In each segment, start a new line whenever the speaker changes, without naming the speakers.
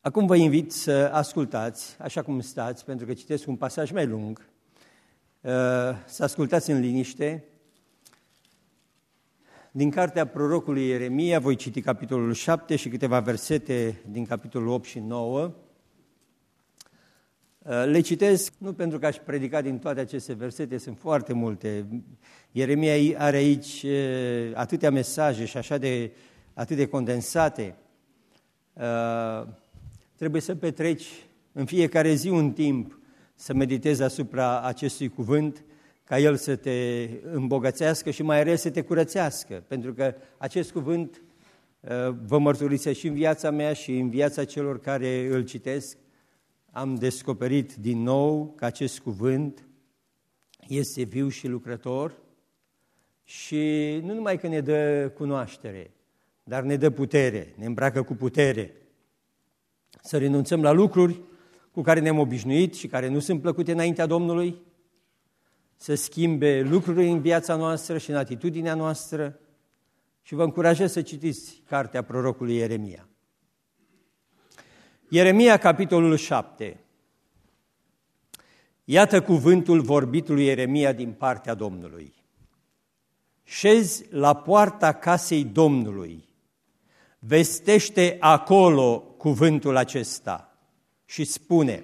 Acum vă invit să ascultați, așa cum stați, pentru că citesc un pasaj mai lung, să ascultați în liniște. Din cartea prorocului Ieremia voi citi capitolul 7 și câteva versete din capitolul 8 și 9. Le citesc nu pentru că aș predica din toate aceste versete, sunt foarte multe. Ieremia are aici atâtea mesaje și atât de condensate. Trebuie să petreci în fiecare zi un timp să meditezi asupra acestui cuvânt, ca el să te îmbogățească și mai ales să te curățească, pentru că acest cuvânt vă mărturisesc și în viața mea și în viața celor care îl citesc. Am descoperit din nou că acest cuvânt este viu și lucrător și nu numai că ne dă cunoaștere, dar ne dă putere, ne îmbracă cu putere. Să renunțăm la lucruri cu care ne-am obișnuit și care nu sunt plăcute înaintea Domnului, să schimbe lucruri în viața noastră și în atitudinea noastră și vă încurajez să citiți cartea prorocului Ieremia. Ieremia, capitolul 7. Iată cuvântul vorbit lui Ieremia din partea Domnului. Șezi la poarta casei Domnului, vestește acolo cuvântul acesta și spune: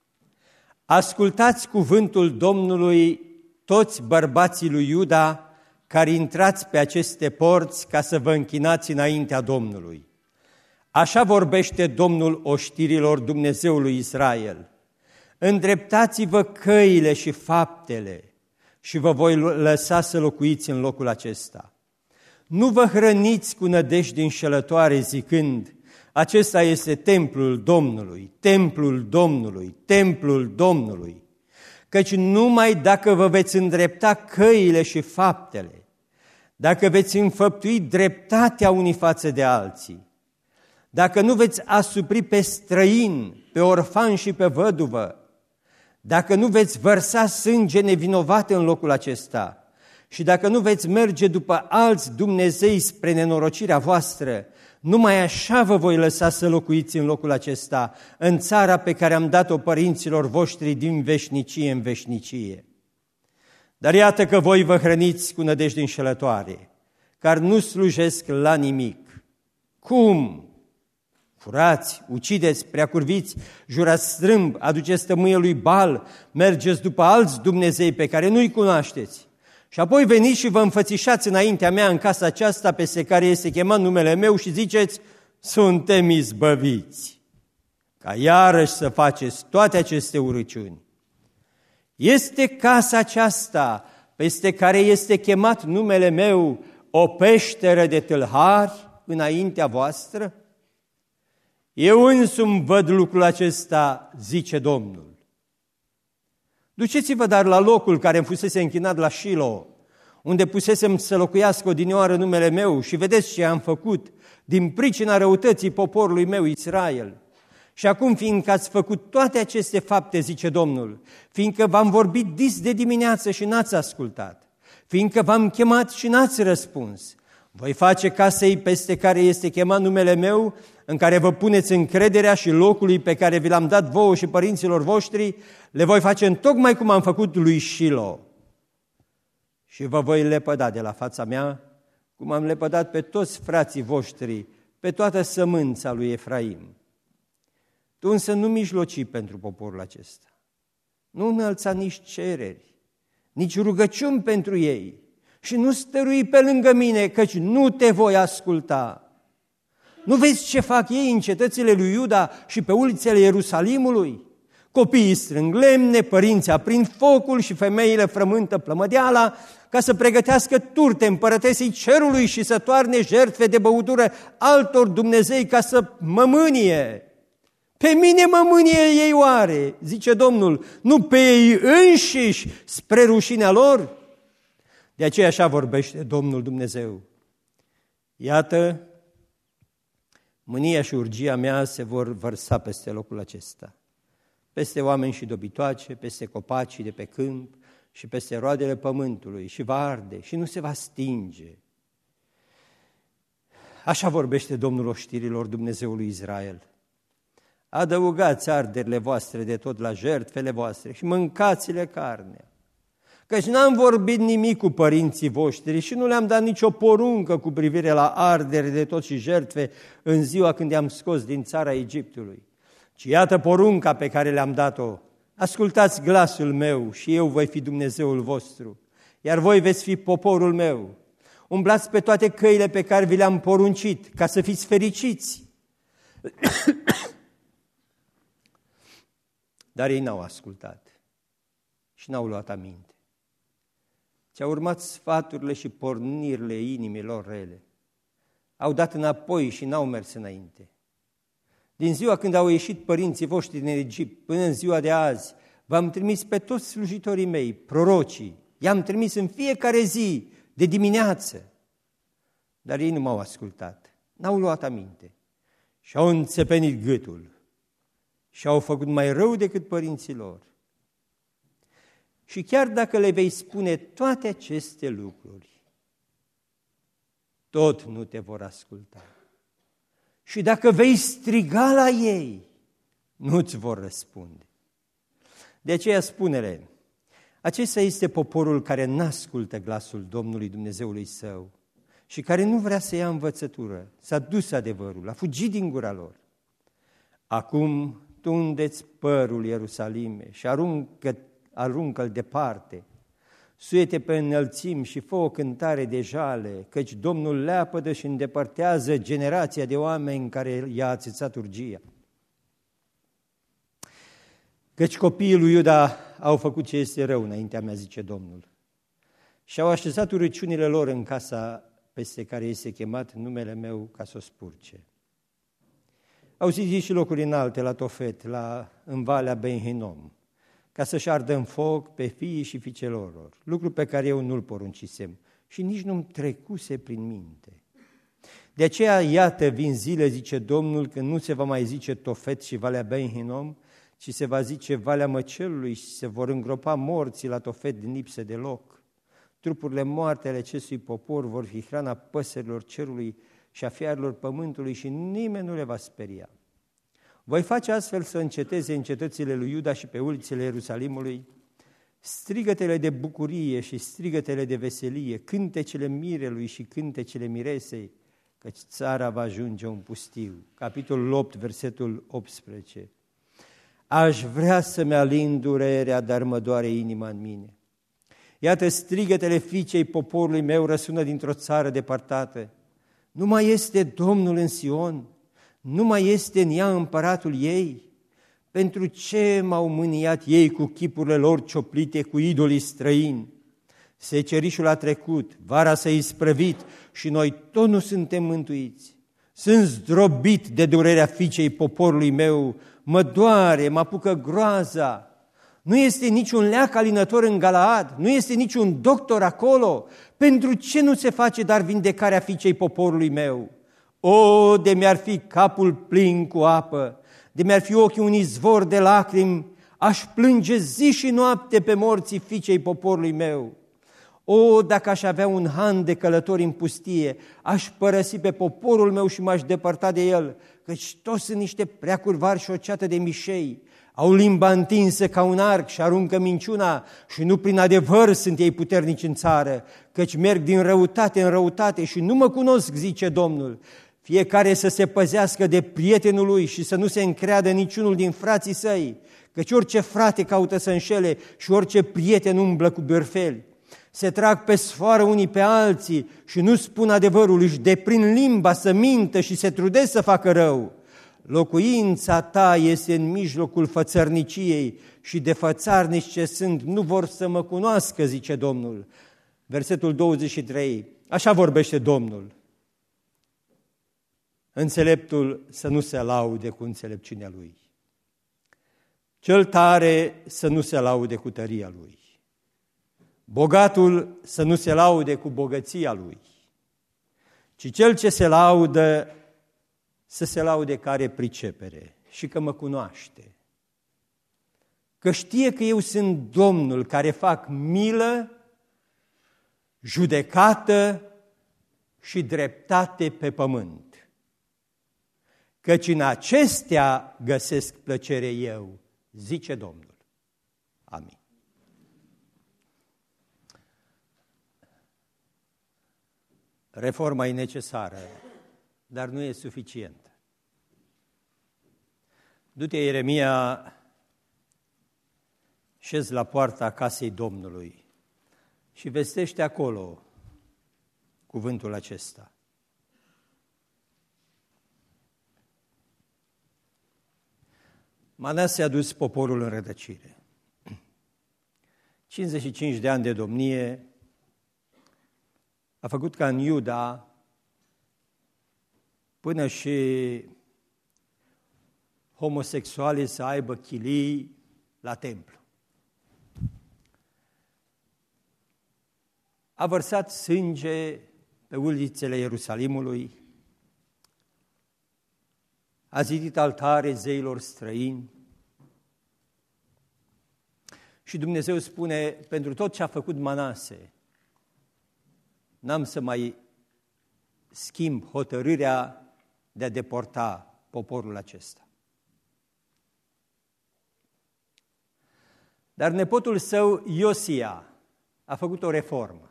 ascultați cuvântul Domnului toți bărbații lui Iuda care intrați pe aceste porți ca să vă închinați înaintea Domnului. Așa vorbește Domnul oștirilor, Dumnezeul lui Israel. Îndreptați-vă căile și faptele și vă voi lăsa să locuiți în locul acesta. Nu vă hrăniți cu nădejdi înșelătoare zicând: acesta este templul Domnului, templul Domnului, templul Domnului. Căci numai dacă vă veți îndrepta căile și faptele, dacă veți înfăptui dreptatea unii față de alții, dacă nu veți asupri pe străin, pe orfan și pe văduvă, dacă nu veți vărsa sânge nevinovat în locul acesta și dacă nu veți merge după alți Dumnezei spre nenorocirea voastră, numai așa vă voi lăsa să locuiți în locul acesta, în țara pe care am dat-o părinților voștri din veșnicie în veșnicie. Dar iată că voi vă hrăniți cu nădejde înșelătoare, care nu slujesc la nimic. Cum? Furați, ucideți, preacurviți, jurați strâmb, aduceți tămâie lui Bal, mergeți după alți Dumnezei pe care nu-i cunoașteți. Și apoi veniți și vă înfățișați înaintea mea în casa aceasta peste care este chemat numele meu și ziceți: suntem izbăviți. Ca iarăși să faceți toate aceste urăciuni. Este casa aceasta peste care este chemat numele meu o peșteră de tâlhari înaintea voastră? Eu însumi văd lucrul acesta, zice Domnul. Duceți-vă dar la locul care îmi fusese închinat la Shilo, unde pusesem să locuiască odinioară numele meu, și vedeți ce am făcut din pricina răutății poporului meu Israel. Și acum, fiindcă ați făcut toate aceste fapte, zice Domnul, fiindcă v-am vorbit dis de dimineață și n-ați ascultat, fiindcă v-am chemat și n-ați răspuns, voi face casei peste care este chemat numele meu, în care vă puneți încrederea, și locului pe care vi l-am dat vouă și părinților voștri, le voi face întocmai cum am făcut lui Shilo. Și vă voi lepăda de la fața mea, cum am lepădat pe toți frații voștri, pe toată sămânța lui Efraim. Tu însă nu mijloci pentru poporul acesta, nu înălța nici cereri, nici rugăciuni pentru ei și nu stărui pe lângă mine, căci nu te voi asculta. Nu vezi ce fac ei în cetățile lui Iuda și pe ulițele Ierusalimului? Copiii strâng lemne, părinții aprind focul și femeile frământă plămădeala ca să pregătească turte împărătesei cerului și să toarne jertfe de băutură altor Dumnezei ca să mămânie. Pe mine mămânie ei oare, zice Domnul, nu pe ei înșiși spre rușinea lor? De aceea așa vorbește Domnul Dumnezeu. Iată, mânia și urgia mea se vor vărsa peste locul acesta, peste oameni și dobitoace, peste copacii de pe câmp și peste roadele pământului, și va arde și nu se va stinge. Așa vorbește Domnul oștirilor, Dumnezeul lui Israel. adăugați arderile voastre de tot la jertfele voastre și mâncați-le carnea. Căci n-am vorbit nimic cu părinții voștri și nu le-am dat nicio poruncă cu privire la ardere de tot și jertfe în ziua când i-am scos din țara Egiptului. Ci iată porunca pe care le-am dat-o: ascultați glasul meu și eu voi fi Dumnezeul vostru, iar voi veți fi poporul meu. Umblați pe toate căile pe care vi le-am poruncit, ca să fiți fericiți. Dar ei n-au ascultat și n-au luat aminte. Ci-au urmat sfaturile și pornirile inimilor rele. Au dat înapoi și n-au mers înainte. Din ziua când au ieșit părinții voștri din Egipt până în ziua de azi, v-am trimis pe toți slujitorii mei, prorocii, i-am trimis în fiecare zi, de dimineață. Dar ei nu m-au ascultat, n-au luat aminte și au înțepenit gâtul și au făcut mai rău decât părinții lor. Și chiar dacă le vei spune toate aceste lucruri, tot nu te vor asculta. Și dacă vei striga la ei, nu-ți vor răspunde. De aceea spune-le: acesta este poporul care n-ascultă glasul Domnului Dumnezeului său și care nu vrea să ia învățătură, s-a dus adevărul, a fugit din gura lor. Acum tundeți părul Ierusalime și aruncă-l departe, suie-te pe înălțimi și fă o cântare de jale, căci Domnul leapădă și îndepărtează generația de oameni care i-a ațățat urgia. Căci copiii lui Iuda au făcut ce este rău înaintea mea, zice Domnul, și au așezat urăciunile lor în casa peste care este chemat numele meu ca să o spurce. Au zidit și locuri înalte la Tofet, în Valea Ben-Hinnom, ca să-și ardă în foc pe fiii și fiicelor lor, lucru pe care eu nu-l poruncisem și nici nu-mi trecuse prin minte. De aceea, iată, vin zile, zice Domnul, când nu se va mai zice Tofet și Valea Ben-Hinnom, ci se va zice Valea Măcelului și se vor îngropa morții la Tofet din lipsă de loc. Trupurile moarte ale acestui popor vor fi hrana păsărilor cerului și a fiarelor pământului și nimeni nu le va speria. Voi face astfel să înceteze în cetățile lui Iuda și pe ulițele Ierusalimului strigătele de bucurie și strigătele de veselie, cântecele mirelui și cântecele miresei, căci țara va ajunge un pustiu. Capitolul 8, versetul 18. Aș vrea să-mi alin durerea, dar mă doare inima în mine. Iată, strigătele fiicei poporului meu răsună dintr-o țară depărtată. Nu mai este Domnul în Sion, nu mai este în ea împăratul ei. Pentru ce m-au mâniat ei cu chipurile lor cioplite cu idolii străini? Secerișul a trecut, vara s-a isprăvit și noi tot nu suntem mântuiți. Sunt zdrobit de durerea fiicei poporului meu, mă doare, mă apucă groaza. Nu este niciun leac alinător în Galaad, nu este niciun doctor acolo. Pentru ce nu se face dar vindecarea fiicei poporului meu? O, de mi-ar fi capul plin cu apă, de mi-ar fi ochii un izvor de lacrimi, aș plânge zi și noapte pe morții fiicei poporului meu. O, dacă aș avea un han de călători în pustie, aș părăsi pe poporul meu și m-aș depărta de el, căci toți sunt niște preacurvari și o ceată de mișei. Au limba întinsă ca un arc și aruncă minciuna și nu prin adevăr sunt ei puternici în țară, căci merg din răutate în răutate și nu mă cunosc, zice Domnul. Fiecare să se păzească de prietenul lui și să nu se încreadă niciunul din frații săi, căci orice frate caută să înșele și orice prieten umblă cu bârfeli. Se trag pe sfoară unii pe alții și nu spun adevărul, își deprind limba să mintă și se trudesc să facă rău. Locuința ta este în mijlocul fățărniciei și de fățarnici ce sunt nu vor să mă cunoască, zice Domnul. Versetul 23, așa vorbește Domnul. Înțeleptul să nu se laude cu înțelepciunea lui. Cel tare să nu se laude cu tăria lui. Bogatul să nu se laude cu bogăția lui, ci cel ce se laudă să se laude că are pricepere și că mă cunoaște. Că știe că eu sunt Domnul care fac milă, judecată și dreptate pe pământ. căci în acestea găsesc plăcere eu, zice Domnul. Amin. Reforma e necesară, dar nu e suficientă. Du-te, Ieremia, șezi la poarta casei Domnului și vestește acolo cuvântul acesta. Manase a dus poporul în rătăcire. 55 de ani de domnie a făcut ca în Iuda până și homosexualii să aibă chilii la templu. A vărsat sânge pe ulițele Ierusalimului, a zidit altare zeilor străini și Dumnezeu spune, pentru tot ce a făcut Manase, n-am să mai schimb hotărârea de a deporta poporul acesta. Dar nepotul său, Iosia, a făcut o reformă.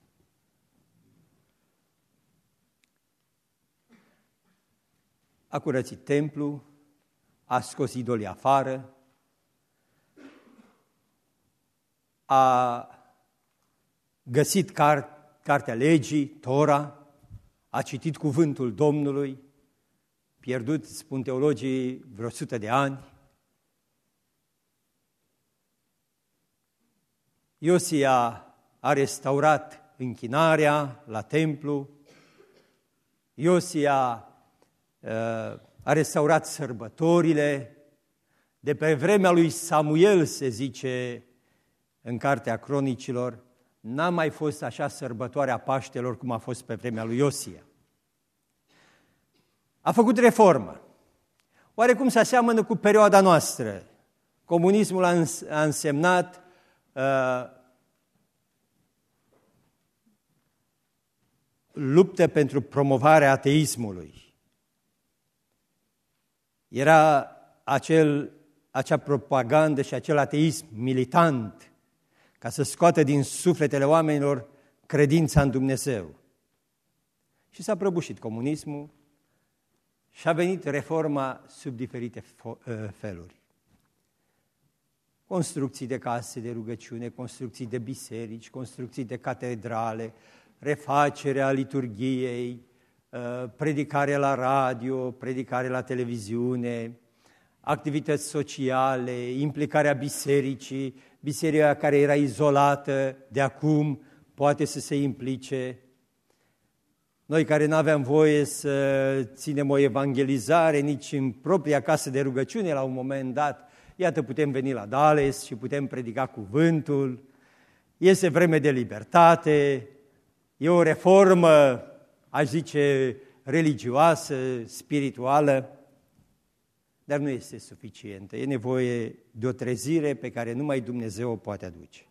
A curățit templu, a scos idolii afară, a găsit cartea legii, Tora, a citit cuvântul Domnului, pierdut, spun teologii, vreo 100 de ani. Iosia a restaurat închinarea la templu, Iosia a restaurat sărbătorile, de pe vremea lui Samuel, se zice în Cartea Cronicilor, n-a mai fost așa sărbătoarea Paștelor cum a fost pe vremea lui Iosia. A făcut reformă. Oarecum se aseamănă cu perioada noastră. Comunismul a însemnat luptă pentru promovarea ateismului. Era acea propagandă și acel ateism militant ca să scoată din sufletele oamenilor credința în Dumnezeu. Și s-a prăbușit comunismul și a venit reforma sub diferite feluri. Construcții de case de rugăciune, construcții de biserici, construcții de catedrale, refacerea liturghiei, predicare la radio, predicare la televiziune, activități sociale, implicarea bisericii, biserica care era izolată de acum poate să se implice. Noi care nu aveam voie să ținem o evangelizare nici în propria casă de rugăciune la un moment dat, iată putem veni la Dales și putem predica cuvântul, este vreme de libertate, e o reformă, aș zice, religioasă, spirituală, dar nu este suficientă. E nevoie de o trezire pe care numai Dumnezeu o poate aduce.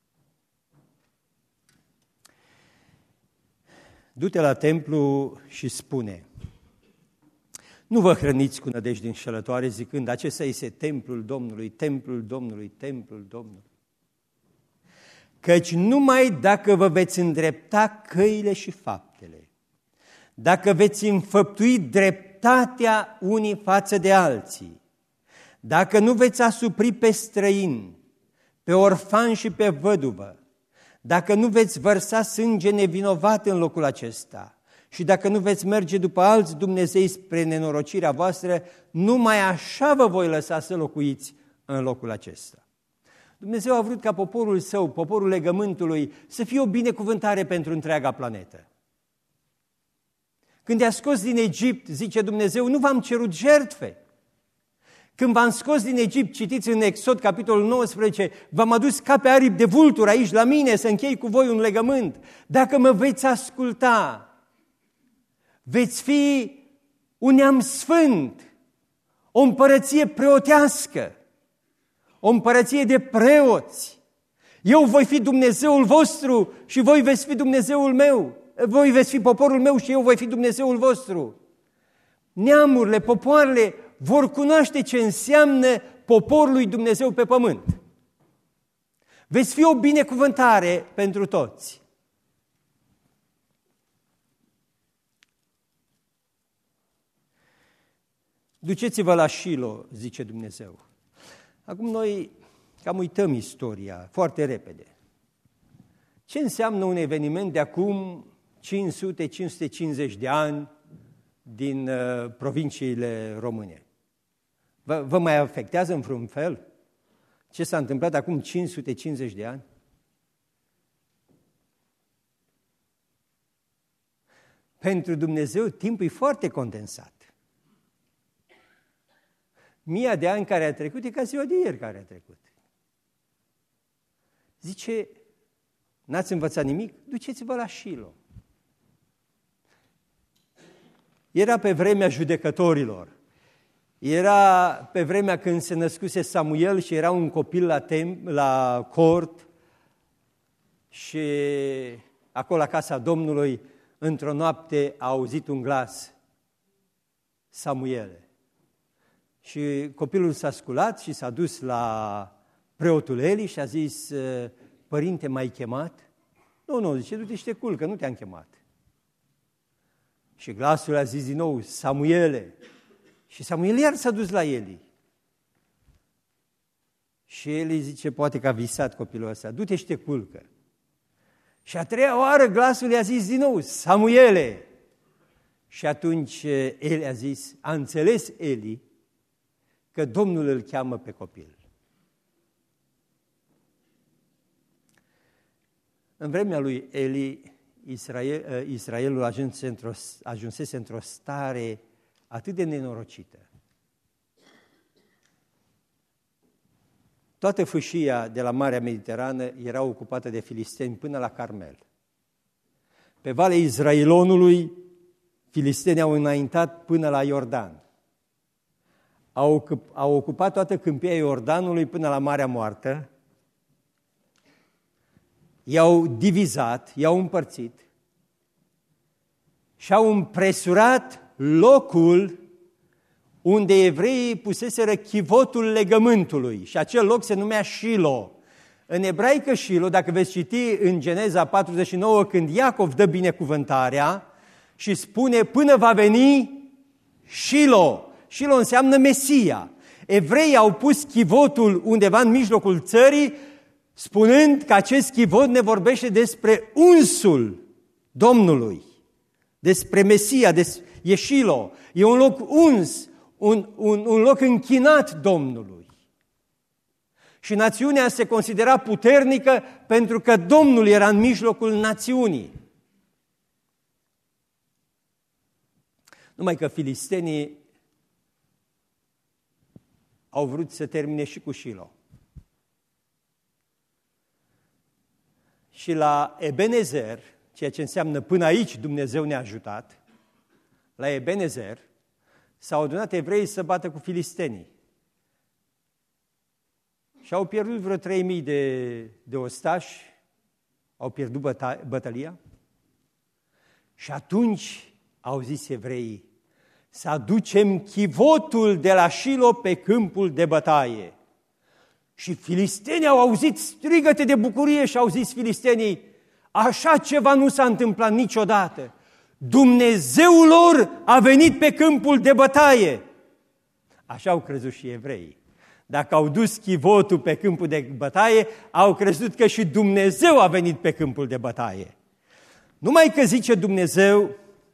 Du-te la templu și spune, nu vă hrăniți cu nădejde înșelătoare zicând, acesta este templul Domnului, templul Domnului, templul Domnului. Căci numai dacă vă veți îndrepta căile și faptele, dacă veți înfăptui dreptatea unii față de alții, dacă nu veți asupri pe străin, pe orfan și pe văduvă, dacă nu veți vărsa sânge nevinovat în locul acesta și dacă nu veți merge după alți Dumnezei spre nenorocirea voastră, numai așa vă voi lăsa să locuiți în locul acesta. Dumnezeu a vrut ca poporul său, poporul legământului, să fie o binecuvântare pentru întreaga planetă. Când i-a scos din Egipt, zice Dumnezeu, nu v-am cerut jertfe. Când v-am scos din Egipt, citiți în Exod, capitolul 19, v-am adus ca pe aripi de vulturi aici la mine să închei cu voi un legământ. Dacă mă veți asculta, veți fi un neam sfânt, o împărăție preotească, o împărăție de preoți. Eu voi fi Dumnezeul vostru și voi veți fi Dumnezeul meu. Voi veți fi poporul meu și eu voi fi Dumnezeul vostru. neamurile, popoarele vor cunoaște ce înseamnă poporul lui Dumnezeu pe pământ. Veți fi o binecuvântare pentru toți. Duceți-vă la Shilo, zice Dumnezeu. Acum noi cam uităm istoria foarte repede. Ce înseamnă un eveniment de acum 500-550 de ani din provinciile române? Vă mai afectează în vreun fel? Ce s-a întâmplat acum 550 de ani? Pentru Dumnezeu timpul e foarte condensat. 1000 de ani care a trecut e ca ziua de ieri care a trecut. Zice, n-ați învățat nimic? Duceți-vă la Shilo. Era pe vremea judecătorilor. Era pe vremea când se născuse Samuel și era un copil la cort și acolo la casa Domnului, într-o noapte, a auzit un glas, Samuele. Și copilul s-a sculat și s-a dus la preotul Eli și a zis, părinte, m-ai chemat? Nu, zice, du-te și te culcă, nu te-am chemat. Și glasul a zis din nou, Samuele. Și Samuel iar s-a dus la Eli. Și Eli zice, poate că a visat copilul ăsta, du-te și te culcă. Și a treia oară glasul i-a zis din nou, Samuele. Și atunci Eli a zis, a înțeles Eli că Domnul îl cheamă pe copil. În vremea lui Eli, Israelul ajunsese într-o stare atât de nenorocită. Toată fâșia de la Marea Mediterană era ocupată de filisteni până la Carmel. Pe Valea Izraelonului, filistenii au înaintat până la Iordan. Au ocupat toată câmpia Iordanului până la Marea Moartă, i-au divizat, i-au împărțit și au împresurat locul unde evreii puseseră chivotul legământului și acel loc se numea Shilo. În ebraică Shilo, dacă veți citi în Geneza 49, când Iacov dă binecuvântarea și spune până va veni Shilo. Shilo înseamnă Mesia. Evreii au pus chivotul undeva în mijlocul țării, spunând că acest chivot ne vorbește despre unsul Domnului, despre Mesia, e Shilo. E un loc uns, un loc închinat Domnului. Și națiunea se considera puternică pentru că Domnul era în mijlocul națiunii. Numai că filistenii au vrut să termine și cu Shilo. Și la Ebenezer, ceea ce înseamnă până aici Dumnezeu ne-a ajutat, la Ebenezer s-au adunat evreii să bată cu filistenii. Și au pierdut vreo 3000 de ostași, au pierdut bătălia. Și atunci au zis evreii, să aducem chivotul de la Shilo pe câmpul de bătaie. Și filistenii au auzit strigăte de bucurie și au zis filistenii, așa ceva nu s-a întâmplat niciodată. Dumnezeul lor a venit pe câmpul de bătaie. Așa au crezut și evreii. Dacă au dus chivotul pe câmpul de bătaie, au crezut că și Dumnezeu a venit pe câmpul de bătaie. Numai că zice Dumnezeu,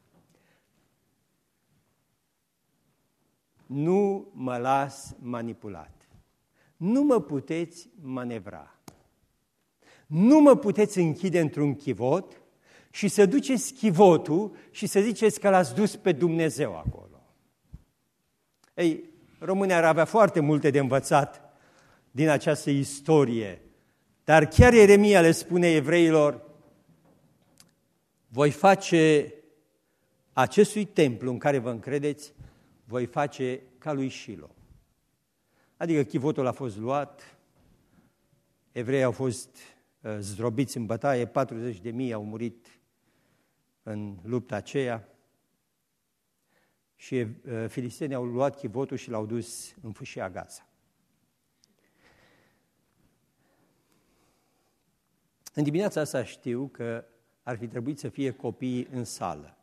nu mă las manipulat. Nu mă puteți manevra. Nu mă puteți închide într-un chivot și să duceți chivotul și să ziceți că l-ați dus pe Dumnezeu acolo. Ei, România ar avea foarte multe de învățat din această istorie, dar chiar Ieremia le spune evreilor, voi face acestui templu în care vă încredeți, voi face ca lui Shilo. Adică chivotul a fost luat, evreii au fost zdrobiți în bătaie, 40.000 au murit în lupta aceea și filistenii au luat chivotul și l-au dus în fâșia Gaza. În dimineața asta știu că ar fi trebuit să fie copii în sală.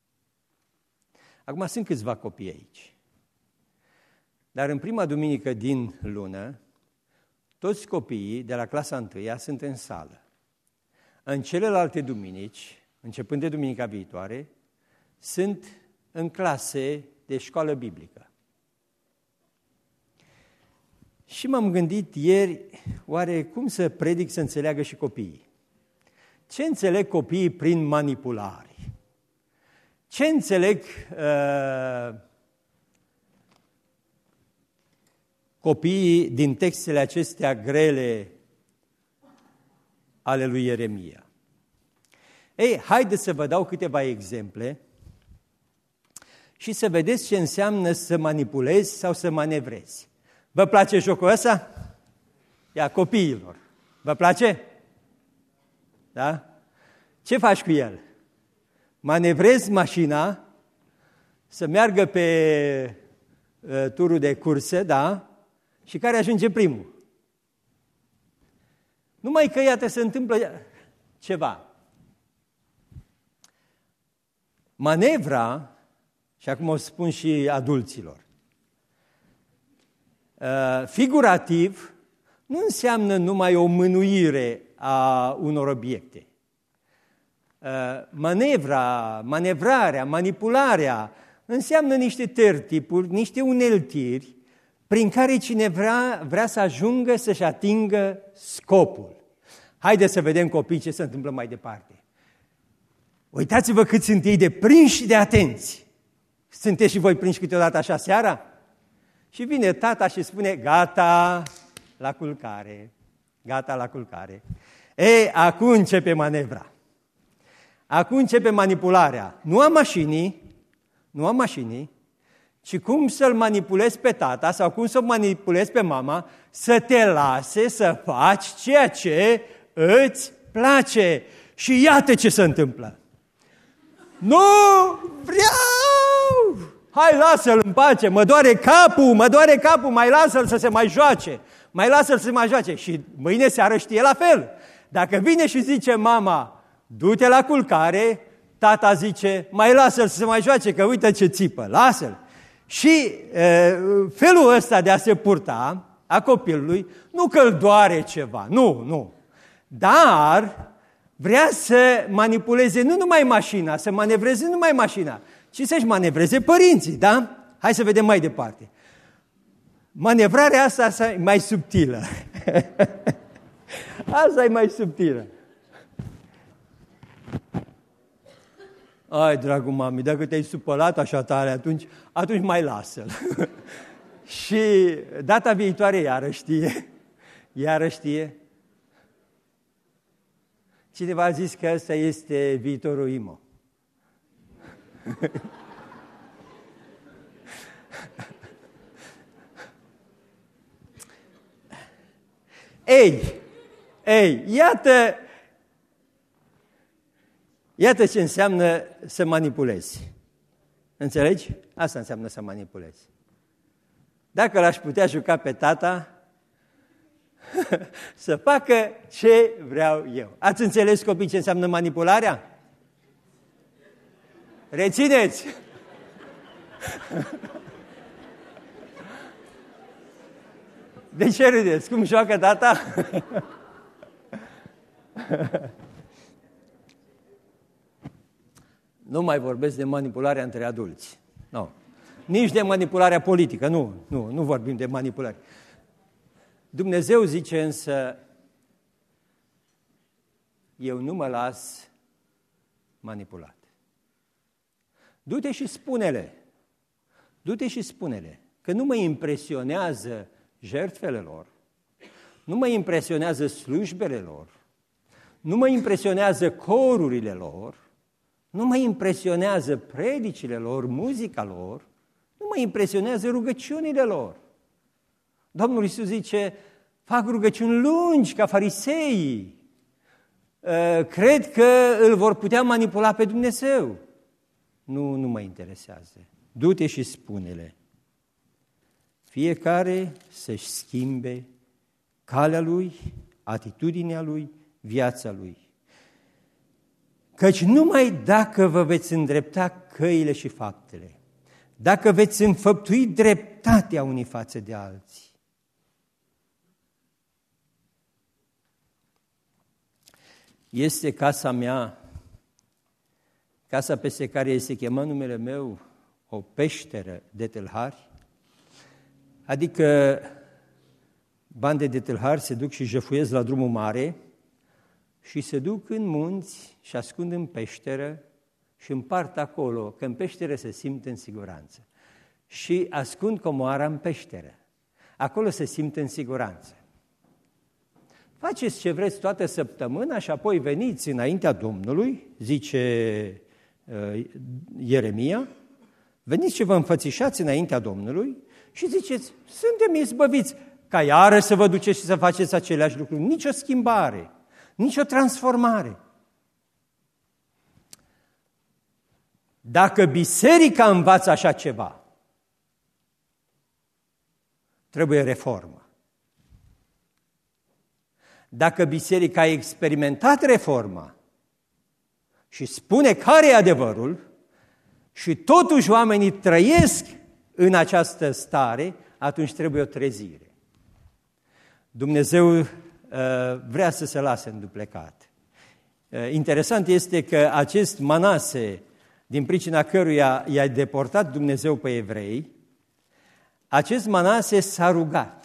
Acum sunt câțiva copii aici. Dar în prima duminică din lună, toți copiii de la clasa 1 sunt în sală. În celelalte duminici, începând de duminica viitoare, sunt în clase de școală biblică. Și m-am gândit ieri, oare cum să predic să înțeleagă și copiii? Ce înțeleg copiii prin manipulare? Ce înțeleg copiii din textele acestea grele ale lui Ieremia? Ei, haideți să vă dau câteva exemple și să vedeți ce înseamnă să manipulezi sau să manevrezi. Vă place jocul ăsta? Ia, copiilor. Vă place? Da? Ce faci cu el? Manevrezi mașina să meargă pe turul de curse, da? Și care ajunge primul? Numai că, iată, se întâmplă ceva. Manevra, și acum o spun și adulților, figurativ, nu înseamnă numai o mânuire a unor obiecte. Manevrarea, manipularea înseamnă niște tertipuri, niște uneltiri prin care cineva vrea să ajungă să-și atingă scopul. Haideți să vedem copii ce se întâmplă mai departe. Uitați-vă cât sunt ei de prinși și de atenți. Sunteți și voi prinși câteodată așa seara? Și vine tata și spune, gata la culcare, gata la culcare. Ei, acum începe manevra. Acum începe manipularea. Nu a mașinii, ci cum să-l manipulezi pe tata sau cum să-l manipulezi pe mama să te lase să faci ceea ce îți place. Și iată ce se întâmplă. Nu vreau! Hai, lasă-l în pace, mă doare capul, mai lasă-l să se mai joace. Mai lasă-l să se mai joace. Și mâine seară știe la fel. Dacă vine și zice mama, du-te la culcare, tata zice, mai lasă-l să se mai joace, că uite ce țipă, lasă-l. Și felul ăsta de a se purta a copilului, nu că îl doare ceva, nu. Dar vrea să manipuleze nu numai mașina, să manevreze nu numai mașina, ci să-și manevreze părinții, da? Hai să vedem mai departe. Manevrarea asta e mai subtilă. Asta e mai subtilă. Ai, dragul mami, dacă te-ai supărat așa tare, atunci mai lasă-l. Și data viitoare iară știe. Cineva a zis că ăsta este viitorul IMO. Ei, iată ce înseamnă să manipulezi. Înțelegi? Asta înseamnă să manipulezi. Dacă l-aș putea juca pe tata, să facă ce vreau eu. Ați înțeles, copii, ce înseamnă manipularea? Rețineți! De ce râdeți? Cum joacă tata? Nu mai vorbesc de manipularea între adulți. Nu. Nici de manipularea politică. Nu vorbim de manipulare. Dumnezeu zice însă, eu nu mă las manipulat. Du-te și spune-le că nu mă impresionează jertfele lor, nu mă impresionează slujbele lor, nu mă impresionează corurile lor, nu mă impresionează predicile lor, muzica lor, nu mă impresionează rugăciunile lor. Domnul Iisus zice, fac rugăciuni lungi ca fariseii. Cred că îl vor putea manipula pe Dumnezeu. Nu mă interesează. du-te și spune-le, fiecare să-și schimbe calea lui, atitudinea lui, viața lui. Căci numai dacă vă veți îndrepta căile și faptele, dacă veți înfăptui dreptatea unii față de alții, este casa mea, casa peste care se chema numele meu, o peșteră de tâlhari, adică bande de tâlhari se duc și jefuiesc la drumul mare și se duc în munți și ascund în peșteră și împart acolo, că în peșteră se simt în siguranță. Și ascund comoara în peșteră. Acolo se simt în siguranță. Faceți ce vreți toată săptămâna și apoi veniți înaintea Domnului, zice Ieremia, veniți și vă înfățișați înaintea Domnului și ziceți, suntem izbăviți, ca iară să vă duceți și să faceți aceleași lucruri. Nici o schimbare, nici o transformare. Dacă biserica învață așa ceva, trebuie reformă. Dacă biserica a experimentat reforma și spune care e adevărul și totuși oamenii trăiesc în această stare, atunci trebuie o trezire. Dumnezeu vrea să se lase înduplecat. Interesant este că acest Manase, din pricina căruia i-a deportat Dumnezeu pe evrei, acest Manase s-a rugat.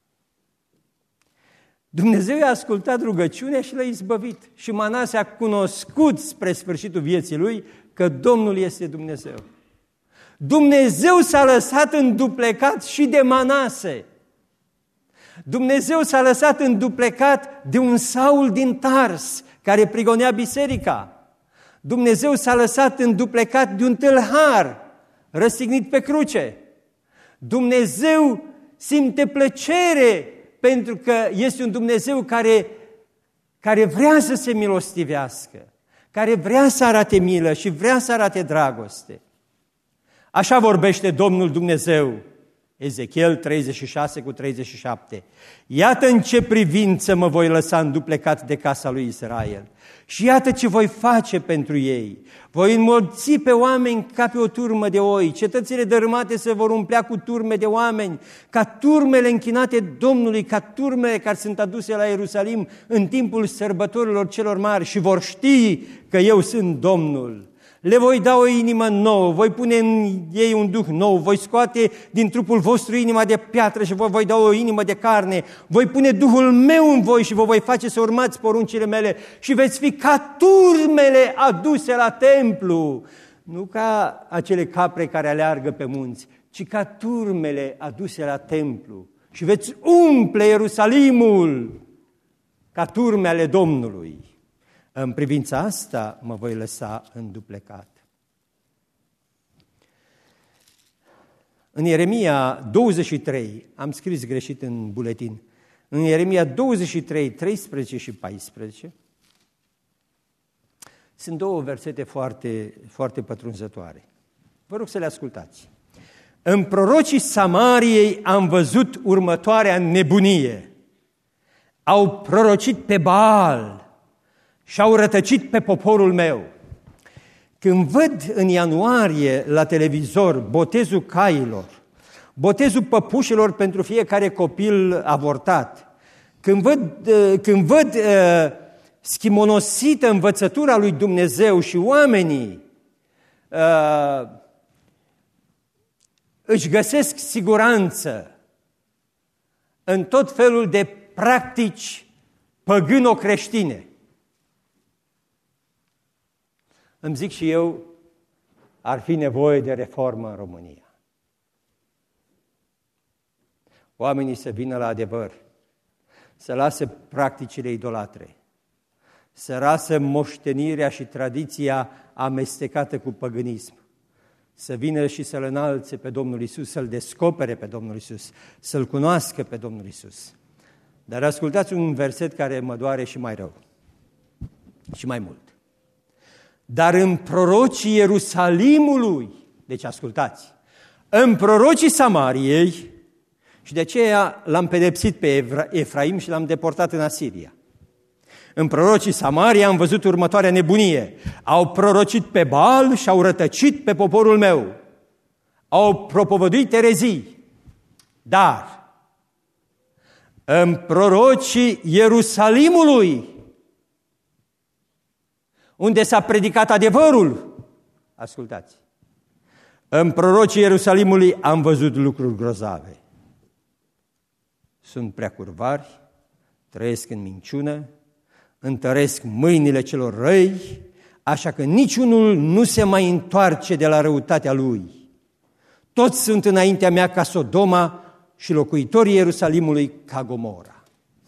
Dumnezeu i-a ascultat rugăciunea și l-a izbăvit. Și Manase a cunoscut spre sfârșitul vieții lui că Domnul este Dumnezeu. Dumnezeu s-a lăsat înduplecat și de Manase. Dumnezeu s-a lăsat înduplecat de un Saul din Tars, care prigonea biserica. Dumnezeu s-a lăsat înduplecat de un tâlhar, răstignit pe cruce. Dumnezeu simte plăcere pentru că este un Dumnezeu care vrea să se milostivească, care vrea să arate milă și vrea să arate dragoste. Așa vorbește Domnul Dumnezeu, Ezechiel 36:37. Iată în ce privință mă voi lăsa înduplecat de casa lui Israel și iată ce voi face pentru ei. Voi înmulți pe oameni ca pe o turmă de oi, cetățile dărâmate se vor umplea cu turme de oameni, ca turmele închinate Domnului, ca turmele care sunt aduse la Ierusalim în timpul sărbătorilor celor mari și vor ști că eu sunt Domnul. Le voi da o inimă nouă, voi pune în ei un duh nou, voi scoate din trupul vostru inima de piatră și vă voi da o inimă de carne, voi pune Duhul meu în voi și vă voi face să urmați poruncile mele și veți fi ca turmele aduse la templu, nu ca acele capre care aleargă pe munți, ci ca turmele aduse la templu și veți umple Ierusalimul ca turme ale Domnului. În privința asta mă voi lăsa înduplecat. În Ieremia 23, am scris greșit în buletin, în Ieremia 23, 13 și 14, sunt două versete foarte, foarte pătrunzătoare. Vă rog să le ascultați. În prorocii Samariei am văzut următoarea nebunie. Au prorocit pe Baal și-au rătăcit pe poporul meu. Când văd în ianuarie la televizor botezul cailor, botezul păpușilor pentru fiecare copil avortat, când văd schimonosită învățătura lui Dumnezeu și oamenii își găsesc siguranță în tot felul de practici păgâno-creștine, îmi zic și eu, ar fi nevoie de reformă în România. Oamenii să vină la adevăr, să lase practicile idolatre, să lasă moștenirea și tradiția amestecată cu păgânism, să vină și să-L înalțe pe Domnul Iisus, să-L descopere pe Domnul Iisus, să-L cunoască pe Domnul Iisus. Dar ascultați un verset care mă doare și mai rău, și mai mult. Dar în prorocii Ierusalimului, Deci ascultați, în prorocii Samariei, și de aceea l-am pedepsit pe Efraim și l-am deportat în Asiria. În prorocii Samaria am văzut următoarea nebunie. Au prorocit pe Baal și au rătăcit pe poporul meu. Au propovăduit erezii. Dar în prorocii Ierusalimului, unde s-a predicat adevărul, ascultați, în prorocii Ierusalimului am văzut lucruri grozave. Sunt prea curvari, trăiesc în minciună, întăresc mâinile celor răi, așa că niciunul nu se mai întoarce de la răutatea lui. Toți sunt înaintea mea ca Sodoma și locuitorii Ierusalimului ca Gomora.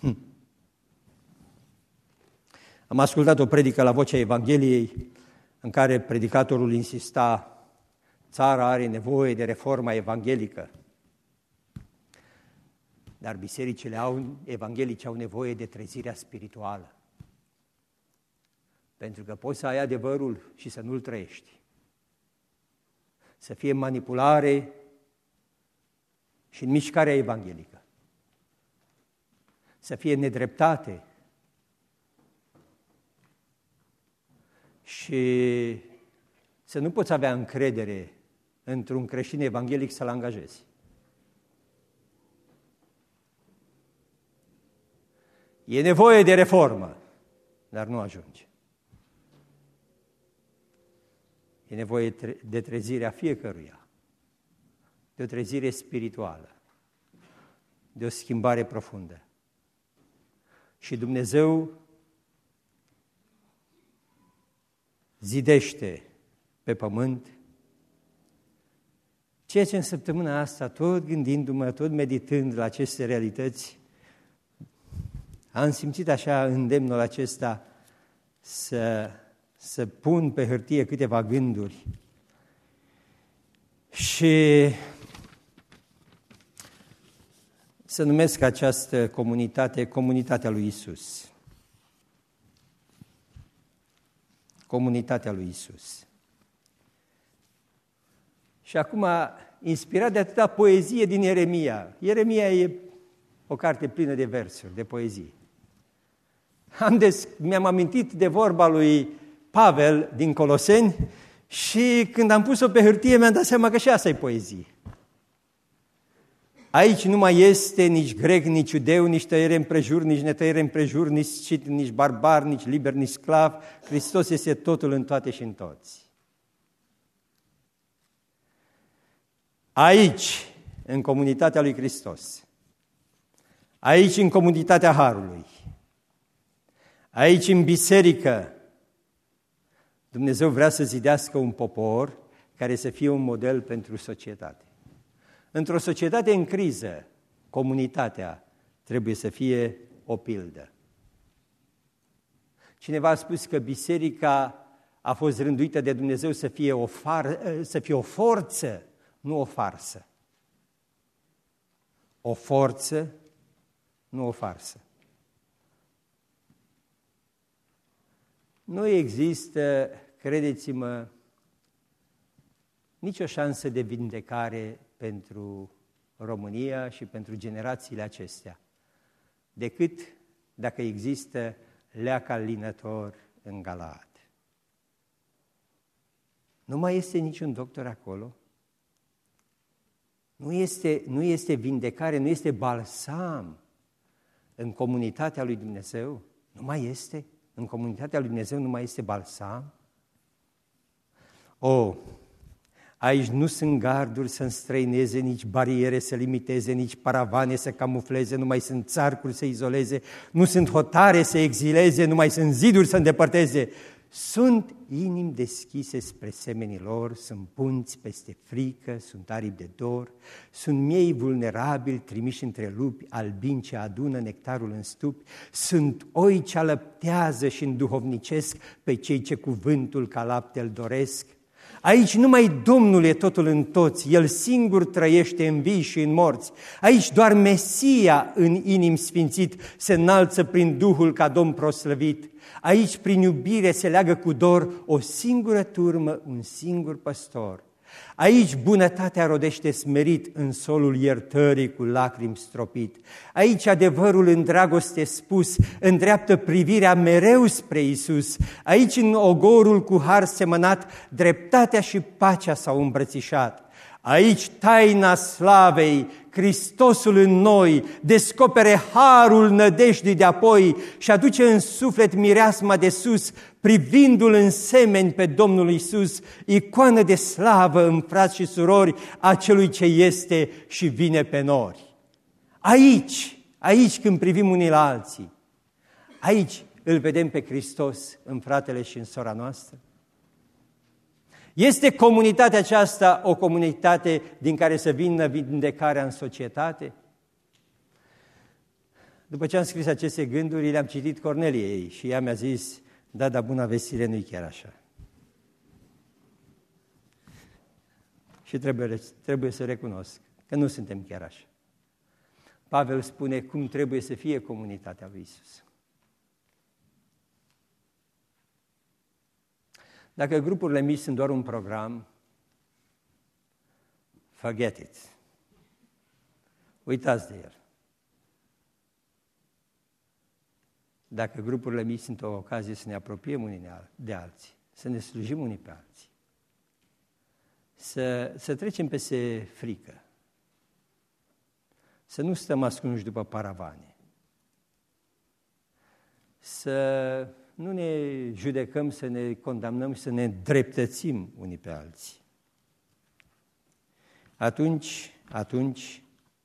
Am ascultat o predică la Vocea Evangheliei în care predicatorul insista: țara are nevoie de reforma evanghelică. Dar bisericile evanghelice au nevoie de trezirea spirituală. Pentru că poți să ai adevărul și să nu-l trăiești. Să fie manipulare și în mișcarea evanghelică. Să fie nedreptate și să nu poți avea încredere într-un creștin evanghelic să-l angajezi. E nevoie de reformă, dar nu ajunge. E nevoie de trezirea fiecăruia, de o trezire spirituală, de o schimbare profundă. Și Dumnezeu zidește pe pământ, ceea ce în săptămâna asta, tot gândindu-mă, tot meditând la aceste realități, am simțit așa îndemnul acesta să pun pe hârtie câteva gânduri și să numesc această comunitate Comunitatea lui Isus. Comunitatea lui Isus. Și acum, inspirat de atâta poezie din Ieremia, Ieremia e o carte plină de versuri, de poezie. Mi-am amintit de vorba lui Pavel din Coloseni și când am pus-o pe hârtie mi-am dat seama că și asta e poezie. Aici nu mai este nici grec, nici iudeu, nici tăiere împrejur, nici netăiere împrejur, nici scit, nici barbar, nici liber, nici sclav. Hristos este totul în toate și în toți. Aici, în comunitatea lui Hristos, aici în comunitatea Harului, aici în biserică, Dumnezeu vrea să zidească un popor care să fie un model pentru societate. Într-o societate în criză, comunitatea trebuie să fie o pildă. Cineva a spus că biserica a fost rânduită de Dumnezeu să fie o forță, nu o farsă. O forță, nu o farsă. Nu există, credeți-mă, nicio șansă de vindecare pentru România și pentru generațiile acestea, decât dacă există leac alinător în Galaad. Nu mai este niciun doctor acolo, nu este vindecare, nu este balsam în comunitatea lui Dumnezeu, nu mai este. În comunitatea lui Dumnezeu nu mai este balsam? Aici nu sunt garduri să înstrăineze, nici bariere să limiteze, nici paravane să camufleze, nu mai sunt țarcuri să izoleze, nu sunt hotare să exileze, nu mai sunt ziduri să îndepărteze. Sunt inimi deschise spre semenii lor, sunt punți peste frică, sunt aripi de dor, sunt miei vulnerabili trimiși între lupi, albini ce adună nectarul în stupi, sunt oi ce alăptează și înduhovnicesc pe cei ce cuvântul ca lapte îl doresc. Aici numai Domnul e totul în toți, El singur trăiește în vii și în morți. Aici doar Mesia în inim sfințit se înalță prin Duhul ca Domn proslăvit. Aici prin iubire se leagă cu dor o singură turmă, un singur păstor. Aici bunătatea rodește smerit în solul iertării cu lacrimi stropit. Aici adevărul în dragoste spus îndreaptă privirea mereu spre Iisus. Aici în ogorul cu har semănat dreptatea și pacea s-au îmbrățișat. Aici taina slavei, Hristosul în noi, descopere harul nădejdii de apoi și aduce în suflet mireasma de sus, privindu-L în semeni pe Domnul Iisus, icoană de slavă în frați și surori a Celui ce este și vine pe nori. Aici când privim unii la alții, aici îl vedem pe Hristos în fratele și în sora noastră. Este comunitatea aceasta o comunitate din care să vină vindecarea în societate? După ce am scris aceste gânduri, le-am citit Corneliei și ea mi-a zis, da, dar buna vestire nu-i chiar așa. Și trebuie să recunosc că nu suntem chiar așa. Pavel spune cum trebuie să fie comunitatea lui Iisus. Dacă grupurile mici sunt doar un program, forget it. Uitați de el. Dacă grupurile mici sunt o ocazie să ne apropiem unii de alții, să ne slujim unii pe alții, să trecem peste frică, să nu stăm ascunși după paravane, să nu ne judecăm, să ne condamnăm și să ne dreptățim unii pe alții. Atunci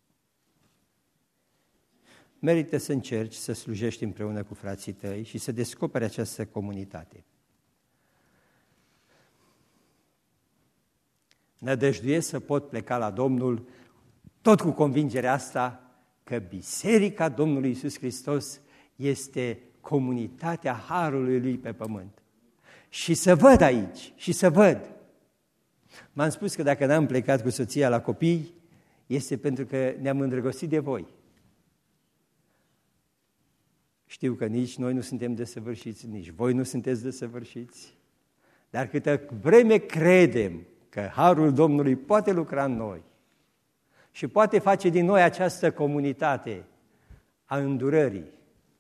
merită să încerci să slujești împreună cu frații tăi și să descoperi această comunitate. Nădăjduiesc să pot pleca la Domnul tot cu convingerea asta că Biserica Domnului Iisus Hristos este comunitatea harului Lui pe pământ. Și să văd aici, și să văd. M-am spus că dacă n-am plecat cu soția la copii, este pentru că ne-am îndrăgostit de voi. Știu că nici noi nu suntem desăvârșiți, nici voi nu sunteți desăvârșiți, dar câtă vreme credem că harul Domnului poate lucra în noi și poate face din noi această comunitate a îndurării,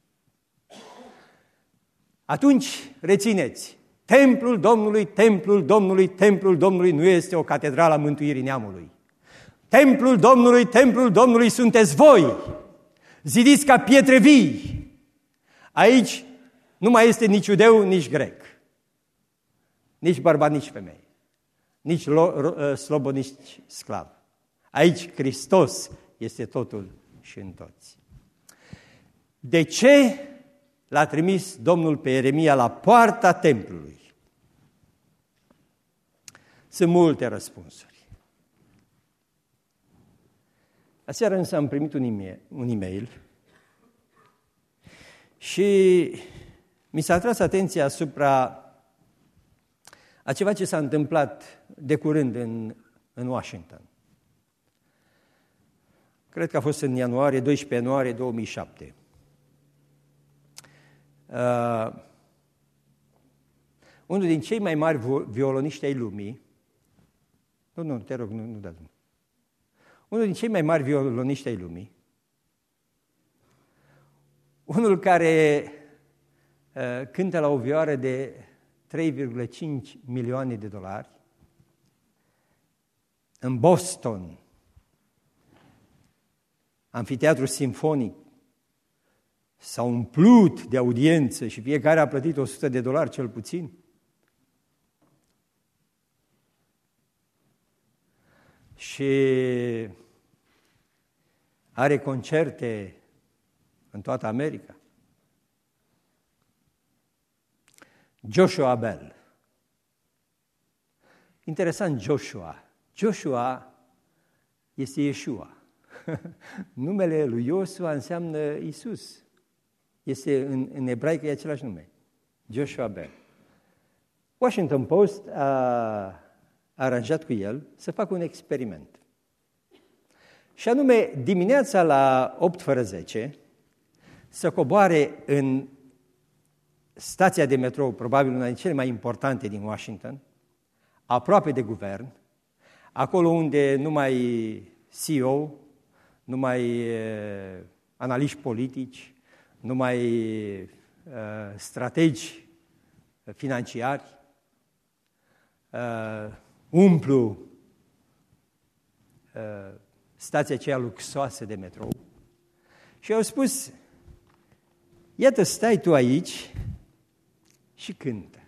atunci rețineți, templul Domnului, templul Domnului, templul Domnului nu este o catedrală a mântuirii neamului. Templul Domnului sunteți voi, zidiți ca pietre vii. Aici nu mai este nici iudeu, nici grec, nici bărbat, nici femeie, nici slobod, nici sclav. Aici Hristos este totul și în toți. De ce l-a trimis Domnul pe Ieremia la poarta templului? Sunt multe răspunsuri. Aseară însă am primit un e-mail și mi s-a atras atenția asupra a ceva ce s-a întâmplat de curând în Washington. Cred că a fost în 12 ianuarie 2007. Unul din cei mai mari violoniști ai lumii, te rog, nu da drum. Unul din cei mai mari violoniști ai lumii, unul care cântă la o vioară de 3,5 milioane de dolari, în Boston, amfiteatru simfonic, s-a umplut de audiență și fiecare a plătit $100 cel puțin. Și are concerte în toată America. Joshua Bell. Interesant, Joshua este Yeshua. Numele lui Iosua înseamnă Iisus. Este în ebraică e același nume. Joshua Bell. Washington Post a aranjat cu el să facă un experiment. Și anume, dimineața la 8:10 să coboare în stația de metrou, probabil una din cele mai importante din Washington, aproape de guvern, acolo unde numai CEO, numai analiști politici, numai strategi financiari umplu stația aceea luxoasă de metrou. Și au spus, iată, stai tu aici și cântă.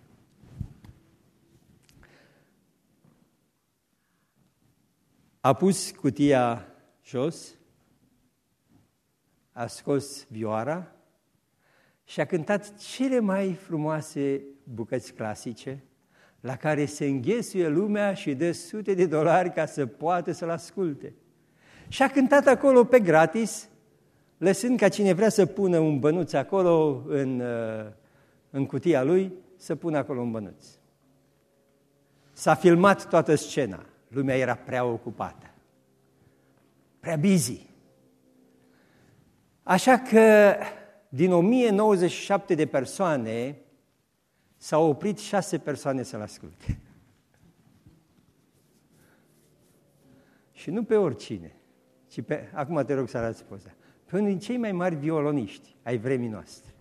A pus cutia jos, a scos vioara și a cântat cele mai frumoase bucăți clasice, la care se înghesuie lumea și dă sute de dolari ca să poată să-l asculte. Și a cântat acolo pe gratis, lăsând ca cine vrea să pună un bănuț acolo în cutia lui, să pună acolo un bănuț. S-a filmat toată scena. Lumea era prea ocupată, prea busy. Așa că din 1097 de persoane s-au oprit 6 persoane să-l asculte. Și nu pe oricine, ci pe, acum te rog să arăți poza, pe unul din cei mai mari violoniști ai vremii noastre.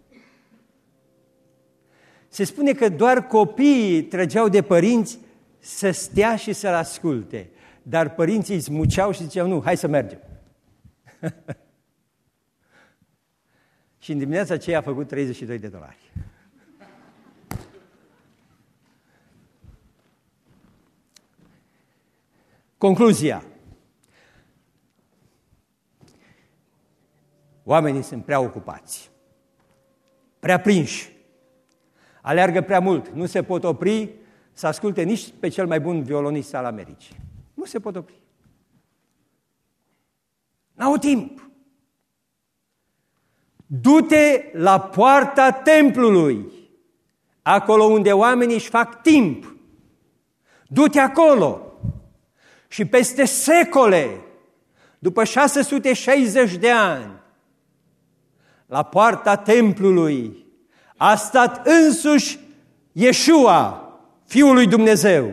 Se spune că doar copiii trăgeau de părinți să stea și să-l asculte, dar părinții îi smuceau și ziceau, nu, hai să mergem. Și în dimineața aceea a făcut $32. Concluzia. Oamenii sunt prea ocupați, prea prinși, aleargă prea mult, nu se pot opri să asculte nici pe cel mai bun violonist al Americii. Nu se pot opri. N-au timp. Du-te la poarta templului, acolo unde oamenii își fac timp. Du-te acolo. Și peste secole, după 660 de ani, la poarta templului a stat însuși Iesua, Fiul lui Dumnezeu.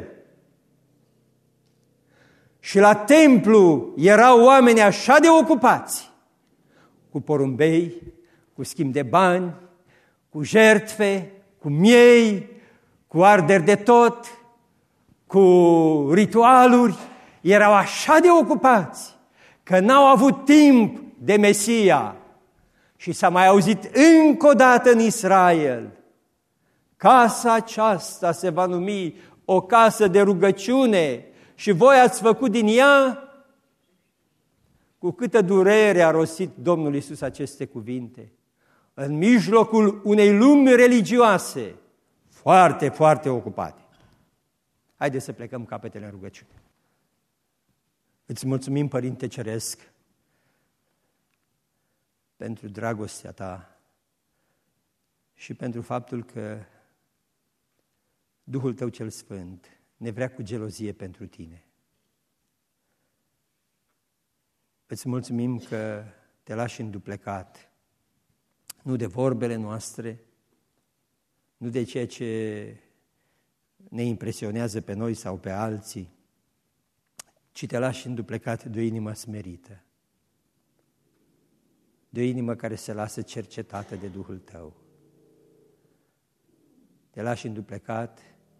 Și la templu erau oameni așa de ocupați, cu porumbei, cu schimb de bani, cu jertfe, cu miei, cu arderi de tot, cu ritualuri, erau așa de ocupați că n-au avut timp de Mesia. Și s-a mai auzit încă o dată în Israel, casa aceasta se va numi o casă de rugăciune și voi ați făcut din ea. Cu câtă durere a rostit Domnul Iisus aceste cuvinte, în mijlocul unei lumi religioase foarte, foarte ocupate. Haideți să plecăm capetele în rugăciune. Îți mulțumim, Părinte Ceresc, pentru dragostea Ta și pentru faptul că Duhul Tău cel Sfânt ne vrea cu gelozie pentru Tine. Îți mulțumim că Te lași înduplecat, nu de vorbele noastre, nu de ceea ce ne impresionează pe noi sau pe alții, ci Te lași înduplecat de o inimă smerită, de o inimă care se lasă cercetată de Duhul Tău. Te lași înduplecat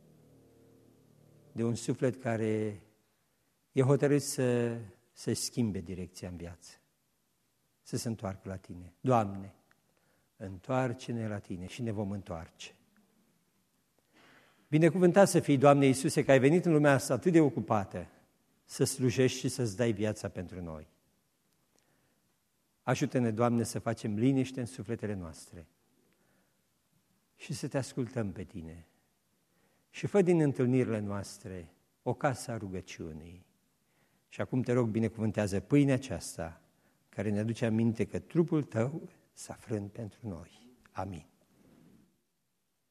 de un suflet care e hotărât să schimbe direcția în viață, să se întoarcă la Tine. Doamne, întoarce-ne la Tine și ne vom întoarce. Binecuvântat să fii, Doamne Iisuse, că ai venit în lumea asta atât de ocupată să slujești și să-ți dai viața pentru noi. Ajută-ne, Doamne, să facem liniște în sufletele noastre și să Te ascultăm pe Tine. Și fă din întâlnirile noastre o casă a rugăciunii. Și acum Te rog, binecuvântează pâinea aceasta care ne aduce aminte că trupul Tău s-a frânt pentru noi. Amin.